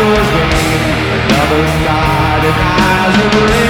was rain, another night and eyes of rain.